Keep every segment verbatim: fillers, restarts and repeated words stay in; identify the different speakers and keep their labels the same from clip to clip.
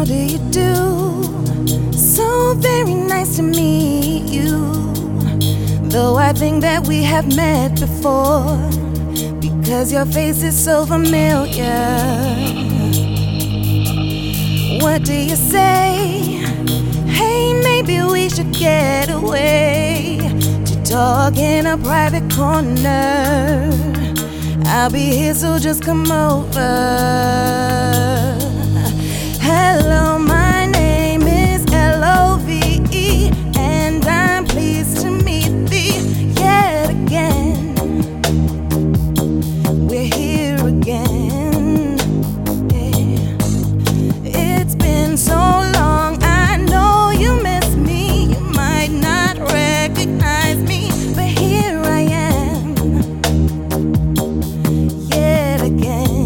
Speaker 1: How do you do? So very nice to meet you. Though I think that we have met before, because your face is so familiar. What do you say? Hey, maybe we should get away to talk in a private corner. I'll be here, so just come over. Hello, my name is L O V E, and I'm pleased to meet thee yet again. We're here again. Yeah. It's been so long, I know you miss me. You might not recognize me, but here I am yet again.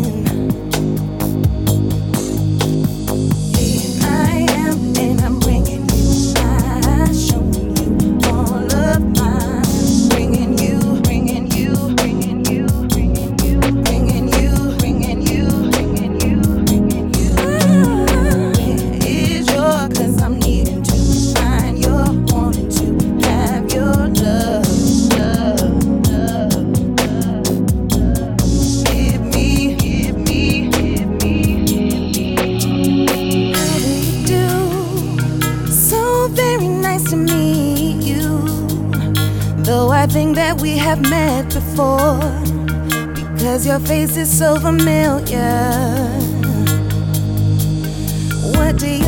Speaker 1: Though I think that we have met before, because your face is so familiar. What do you